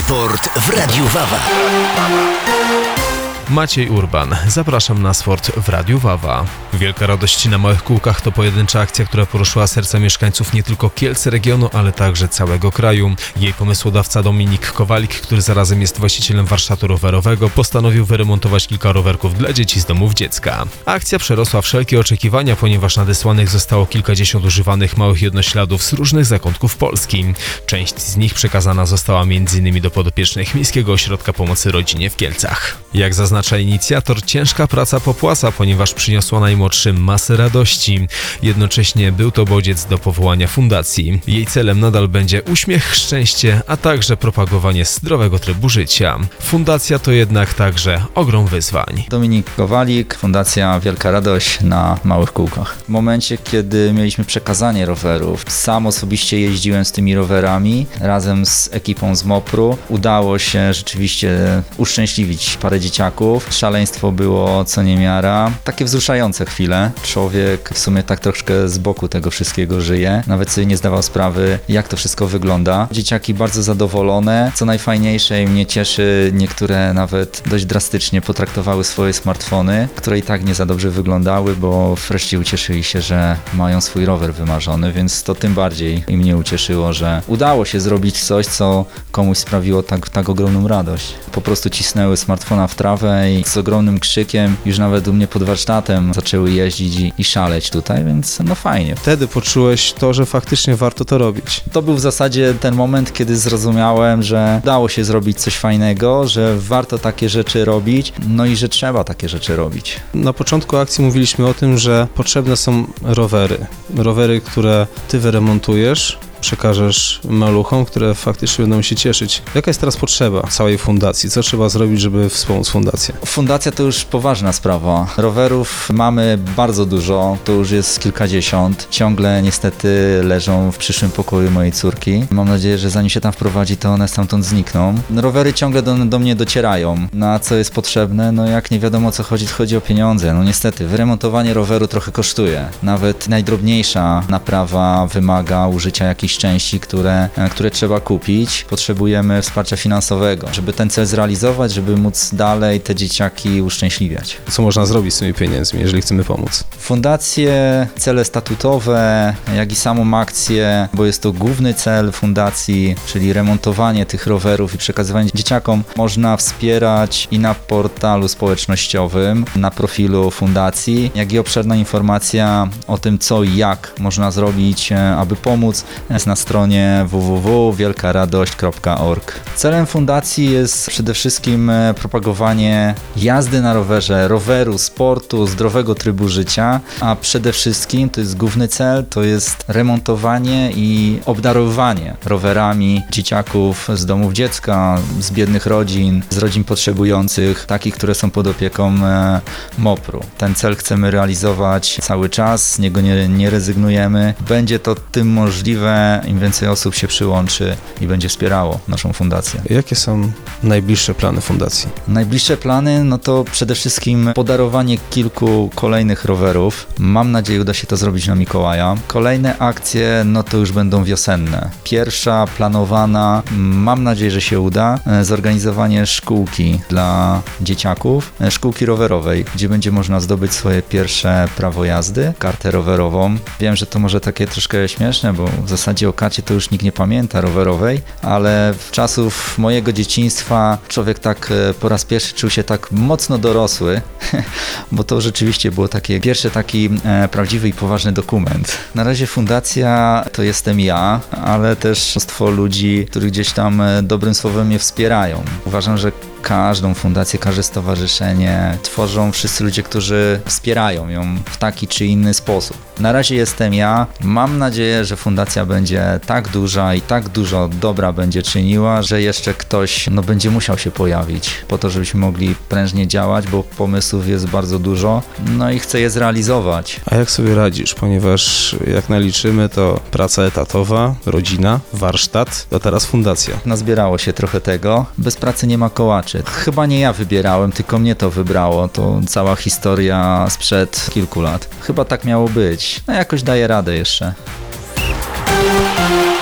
Sport w Radiu Wawa. Maciej Urban. Zapraszam na sport w Radiu Wawa. Wielka radość na małych kółkach to pojedyncza akcja, która poruszyła serca mieszkańców nie tylko Kielc regionu, ale także całego kraju. Jej pomysłodawca Dominik Kowalik, który zarazem jest właścicielem warsztatu rowerowego, postanowił wyremontować kilka rowerków dla dzieci z domów dziecka. Akcja przerosła wszelkie oczekiwania, ponieważ nadesłanych zostało kilkadziesiąt używanych małych jednośladów z różnych zakątków Polski. Część z nich przekazana została m.in. do podopiecznych Miejskiego Ośrodka Pomocy Rodzinie w Kielcach. Jak zaznacza inicjator, ciężka praca popłaca, ponieważ przyniosła najmłodszym masę radości. Jednocześnie był to bodziec do powołania fundacji. Jej celem nadal będzie uśmiech, szczęście, a także propagowanie zdrowego trybu życia. Fundacja to jednak także ogrom wyzwań. Dominik Kowalik, Fundacja Wielka Radość na małych kółkach. W momencie, kiedy mieliśmy przekazanie rowerów, sam osobiście jeździłem z tymi rowerami razem z ekipą z MOPR-u. Udało się rzeczywiście uszczęśliwić parę dzieciaków. Szaleństwo było co niemiara. Takie wzruszające chwile. Człowiek w sumie tak troszkę z boku tego wszystkiego żyje. Nawet sobie nie zdawał sprawy, jak to wszystko wygląda. Dzieciaki bardzo zadowolone. Co najfajniejsze i mnie cieszy, niektóre nawet dość drastycznie potraktowały swoje smartfony, które i tak nie za dobrze wyglądały, bo wreszcie ucieszyli się, że mają swój rower wymarzony, więc to tym bardziej i mnie ucieszyło, że udało się zrobić coś, co komuś sprawiło tak ogromną radość. Po prostu cisnęły smartfona w trawę i z ogromnym krzykiem już nawet u mnie pod warsztatem zaczęły jeździć i szaleć tutaj, więc no fajnie. Wtedy poczułeś to, że faktycznie warto to robić. To był w zasadzie ten moment, kiedy zrozumiałem, że udało się zrobić coś fajnego, że warto takie rzeczy robić, no i że trzeba takie rzeczy robić. Na początku akcji mówiliśmy o tym, że potrzebne są rowery. Rowery, które ty wyremontujesz, przekażesz maluchom, które faktycznie będą się cieszyć. Jaka jest teraz potrzeba całej fundacji? Co trzeba zrobić, żeby wspomóc fundację? Fundacja to już poważna sprawa. Rowerów mamy bardzo dużo, to już jest kilkadziesiąt. Ciągle niestety leżą w przyszłym pokoju mojej córki. Mam nadzieję, że zanim się tam wprowadzi, to one stamtąd znikną. Rowery ciągle do mnie docierają. Na co jest potrzebne? No jak nie wiadomo o co chodzi, to chodzi o pieniądze. No niestety, wyremontowanie roweru trochę kosztuje. Nawet najdrobniejsza naprawa wymaga użycia jakichś części, które trzeba kupić. Potrzebujemy wsparcia finansowego, żeby ten cel zrealizować, żeby móc dalej te dzieciaki uszczęśliwiać. Co można zrobić z tymi pieniędzmi, jeżeli chcemy pomóc? Fundacje, cele statutowe, jak i samą akcję, bo jest to główny cel fundacji, czyli remontowanie tych rowerów i przekazywanie dzieciakom, można wspierać i na portalu społecznościowym, na profilu fundacji, jak i obszerna informacja o tym, co i jak można zrobić, aby pomóc, jest na stronie www.wielkaradość.org. Celem fundacji jest przede wszystkim propagowanie jazdy na rowerze, roweru, sportu, zdrowego trybu życia, a przede wszystkim to jest główny cel, to jest remontowanie i obdarowywanie rowerami dzieciaków z domów dziecka, z biednych rodzin, z rodzin potrzebujących, takich, które są pod opieką MOPR-u. Ten cel chcemy realizować cały czas, z niego nie rezygnujemy. Będzie to tym możliwe, im więcej osób się przyłączy i będzie wspierało naszą fundację. Jakie są najbliższe plany fundacji? Najbliższe plany, no to przede wszystkim podarowanie kilku kolejnych rowerów. Mam nadzieję, uda się to zrobić na Mikołaja. Kolejne akcje, no to już będą wiosenne. Pierwsza planowana, mam nadzieję, że się uda, zorganizowanie szkółki dla dzieciaków, szkółki rowerowej, gdzie będzie można zdobyć swoje pierwsze prawo jazdy, kartę rowerową. Wiem, że to może takie troszkę śmieszne, bo w zasadzie o karcie to już nikt nie pamięta rowerowej, ale w czasów mojego dzieciństwa człowiek tak po raz pierwszy czuł się tak mocno dorosły, bo to rzeczywiście było pierwszy taki prawdziwy i poważny dokument. Na razie fundacja to jestem ja, ale też mnóstwo ludzi, którzy gdzieś tam dobrym słowem mnie wspierają. Uważam, że każdą fundację, każde stowarzyszenie tworzą wszyscy ludzie, którzy wspierają ją w taki czy inny sposób. Na razie jestem ja. Mam nadzieję, że fundacja będzie tak duża i tak dużo dobra będzie czyniła, że jeszcze ktoś będzie musiał się pojawić po to, żebyśmy mogli prężnie działać, bo pomysłów jest bardzo dużo, no i chcę je zrealizować. A jak sobie radzisz? Ponieważ jak naliczymy, to praca etatowa, rodzina, warsztat, a teraz fundacja. Nazbierało się trochę tego. Bez pracy nie ma kołaczy. Chyba nie ja wybierałem, tylko mnie to wybrało. To cała historia sprzed kilku lat. Chyba tak miało być. No jakoś daję radę jeszcze.